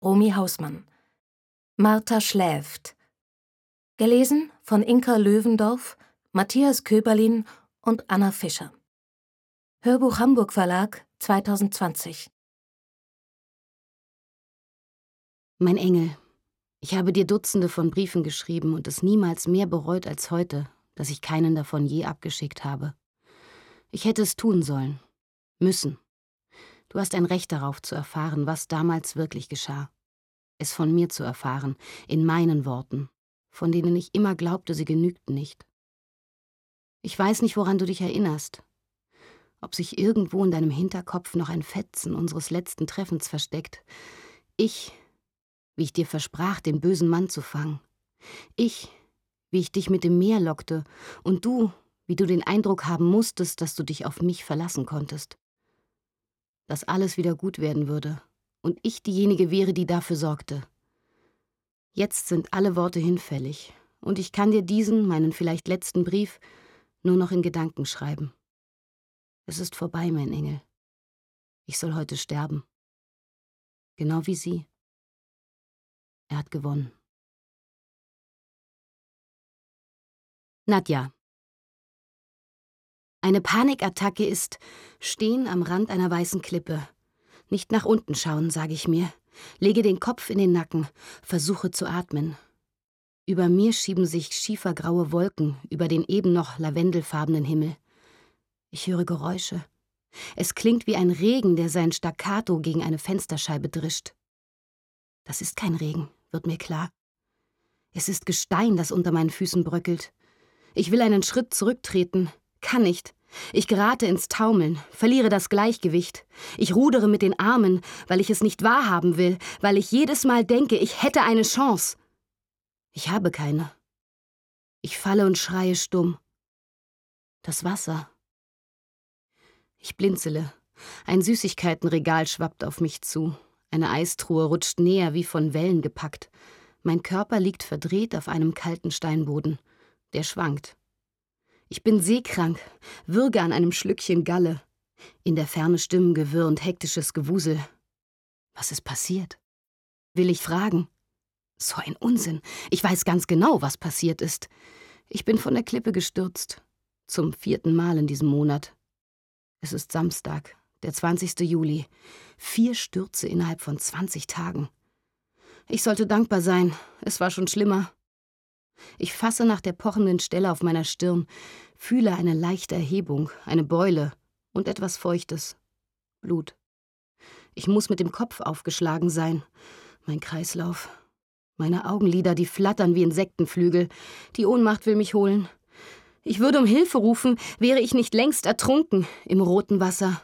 Romy Hausmann. Martha schläft. Gelesen von Inka Löwendorf, Matthias Köberlin und Anna Fischer. Hörbuch Hamburg Verlag 2020. Mein Engel, ich habe dir Dutzende von Briefen geschrieben und es niemals mehr bereut als heute, dass ich keinen davon je abgeschickt habe. Ich hätte es tun sollen, müssen. Du hast ein Recht darauf zu erfahren, was damals wirklich geschah. Es von mir zu erfahren, in meinen Worten, von denen ich immer glaubte, sie genügten nicht. Ich weiß nicht, woran du dich erinnerst. Ob sich irgendwo in deinem Hinterkopf noch ein Fetzen unseres letzten Treffens versteckt. Ich, wie ich dir versprach, den bösen Mann zu fangen. Ich, wie ich dich mit dem Meer lockte. Und du, wie du den Eindruck haben musstest, dass du dich auf mich verlassen konntest. Dass alles wieder gut werden würde und ich diejenige wäre, die dafür sorgte. Jetzt sind alle Worte hinfällig und ich kann dir diesen, meinen vielleicht letzten Brief, nur noch in Gedanken schreiben. Es ist vorbei, mein Engel. Ich soll heute sterben. Genau wie sie. Er hat gewonnen. Nadja. Eine Panikattacke ist stehen am Rand einer weißen Klippe. Nicht nach unten schauen, sage ich mir. Lege den Kopf in den Nacken, versuche zu atmen. Über mir schieben sich schiefergraue Wolken über den eben noch lavendelfarbenen Himmel. Ich höre Geräusche. Es klingt wie ein Regen, der sein Staccato gegen eine Fensterscheibe drischt. Das ist kein Regen, wird mir klar. Es ist Gestein, das unter meinen Füßen bröckelt. Ich will einen Schritt zurücktreten, kann nicht. Ich gerate ins Taumeln, verliere das Gleichgewicht. Ich rudere mit den Armen, weil ich es nicht wahrhaben will, weil ich jedes Mal denke, ich hätte eine Chance. Ich habe keine. Ich falle und schreie stumm. Das Wasser. Ich blinzele. Ein Süßigkeitenregal schwappt auf mich zu. Eine Eistruhe rutscht näher, wie von Wellen gepackt. Mein Körper liegt verdreht auf einem kalten Steinboden. Der schwankt. Ich bin seekrank, würge an einem Schlückchen Galle. In der Ferne Stimmengewirr und hektisches Gewusel. Was ist passiert? Will ich fragen? So ein Unsinn. Ich weiß ganz genau, was passiert ist. Ich bin von der Klippe gestürzt. Zum 4. Mal in diesem Monat. Es ist Samstag, der 20. Juli. 4 Stürze innerhalb von 20 Tagen. Ich sollte dankbar sein. Es war schon schlimmer. Ich fasse nach der pochenden Stelle auf meiner Stirn, fühle eine leichte Erhebung, eine Beule und etwas Feuchtes. Blut. Ich muss mit dem Kopf aufgeschlagen sein. Mein Kreislauf. Meine Augenlider, die flattern wie Insektenflügel. Die Ohnmacht will mich holen. Ich würde um Hilfe rufen, wäre ich nicht längst ertrunken im roten Wasser.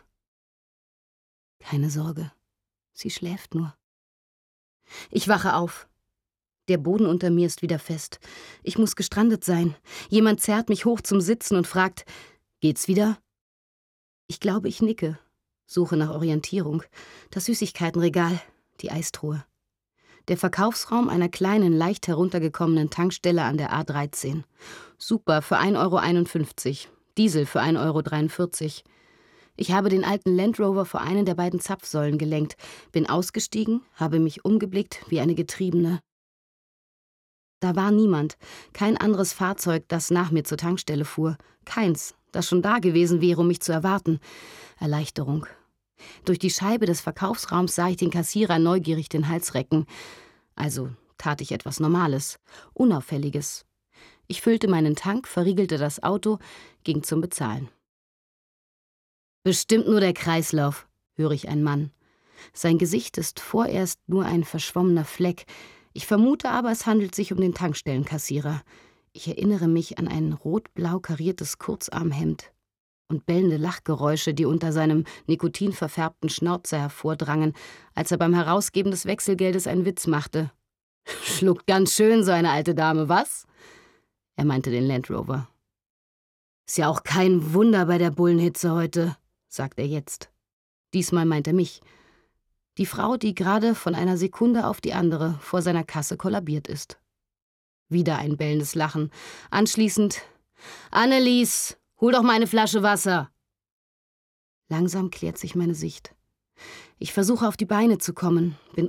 Keine Sorge, sie schläft nur. Ich wache auf. Der Boden unter mir ist wieder fest. Ich muss gestrandet sein. Jemand zerrt mich hoch zum Sitzen und fragt, »Geht's wieder?« Ich glaube, ich nicke, suche nach Orientierung. Das Süßigkeitenregal, die Eistruhe. Der Verkaufsraum einer kleinen, leicht heruntergekommenen Tankstelle an der A13. Super, für 1,51 €. Diesel für 1,43 €. Ich habe den alten Land Rover vor einen der beiden Zapfsäulen gelenkt, bin ausgestiegen, habe mich umgeblickt wie eine Getriebene. Da war niemand, kein anderes Fahrzeug, das nach mir zur Tankstelle fuhr. Keins, das schon da gewesen wäre, um mich zu erwarten. Erleichterung. Durch die Scheibe des Verkaufsraums sah ich den Kassierer neugierig den Hals recken. Also tat ich etwas Normales, Unauffälliges. Ich füllte meinen Tank, verriegelte das Auto, ging zum Bezahlen. »Bestimmt nur der Kreislauf«, höre ich einen Mann. Sein Gesicht ist vorerst nur ein verschwommener Fleck. Ich vermute aber, es handelt sich um den Tankstellenkassierer. Ich erinnere mich an ein rot-blau kariertes Kurzarmhemd und bellende Lachgeräusche, die unter seinem nikotinverfärbten Schnauzer hervordrangen, als er beim Herausgeben des Wechselgeldes einen Witz machte. »Schluckt ganz schön, so eine alte Dame, was?« Er meinte den Land Rover. »Ist ja auch kein Wunder bei der Bullenhitze heute«, sagt er jetzt. Diesmal meint er mich. Die Frau, die gerade von einer Sekunde auf die andere vor seiner Kasse kollabiert ist. Wieder ein bellendes Lachen. Anschließend, »Annelies, hol doch mal eine Flasche Wasser!« Langsam klärt sich meine Sicht. Ich versuche auf die Beine zu kommen, bin